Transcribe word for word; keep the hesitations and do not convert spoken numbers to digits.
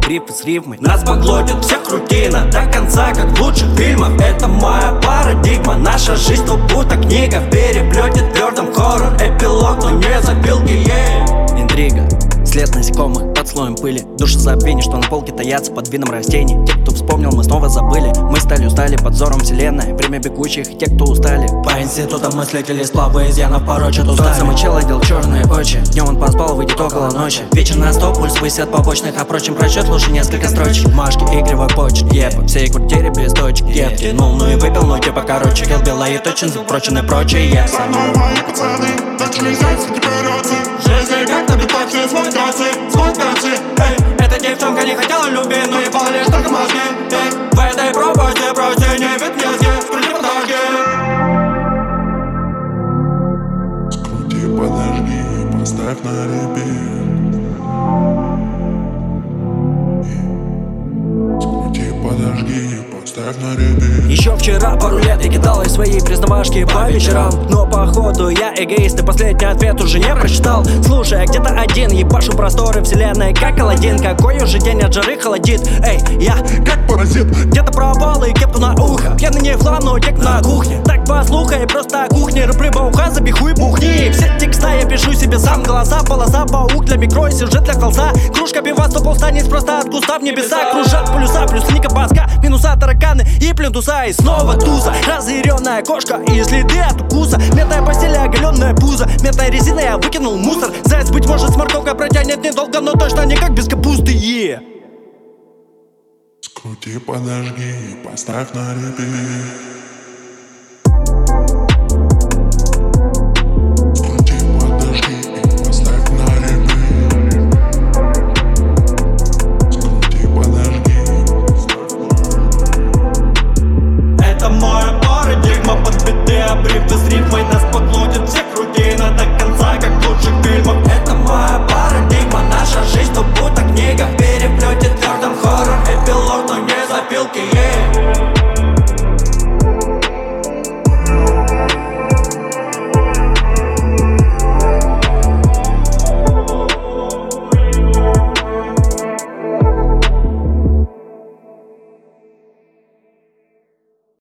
рифы с рифмой. Нас поглотит всех рутина до конца, как в лучших фильмах. Это моя парадигма, наша жизнь то будто книга в переплете твердом хоррор, эпилог, но не запилки, yeah. Интрига, след насекомых под слоем пыли, душезабвение, что на полке таятся под видом растений. Те, кто вспомнил, мы снова забыли. Мы стали устали под взором вселенной, время бегущих и те, кто устали. По институтам мыслители сплавы изъянов порочат устали. Тот самый чел одел черные очи, днем он поспал, выйдет около ночи. Вечер на сто, пульс высят побочных, а впрочем прочет лучше несколько строчек. Машки, игривой почек, еп, по всей квартире без точек, еп. Тянул, ну и выпил, ну типа короче. Килл Билла и точен, запрочен и прочее, еп. Со мной мои пацаны начали зайцы теперь. Жизнь как на битбоксе, свой танцы, свой танцы. Эй, эта девчонка не хотела любить, но ебала лишь только мозги. Эй, в этой пропасти, прости, не вид мне съесть, крути по ноге. Скрути, подожди, поставь на репит. Скрути, подожди, поставь на репит. Еще вчера пару лет я кидал из своей признавашки по вечерам, но походу я эгоист и последний ответ уже не прочитал. Слушай, я где-то один, ебашу просторы вселенной как Аладдин. Какой уже день от жары холодит. Эй, я как паразит, где-то провалы, кепту на ухо. Пьяный не флам, но тек на кухне. Так послухай, просто кухня, рыба уха, забей хуй бухни. Все текста я пишу себе сам, голоса, полоса, паук для микро, сюжет для холста. Кружка пива, сто полстанет просто от куста в небеса. Кружат полюса, плюс линика баска, минуса, тараканы и плинтуса. И снова туза, разъяренная кошка и следы от укуса. Мятая постель, оголенная пузо, мятной резиной я выкинул мусор. Заяц, быть может, с морковкой протянет недолго, но точно не как без капусты, е. Скрути, подожди, поставь на репит.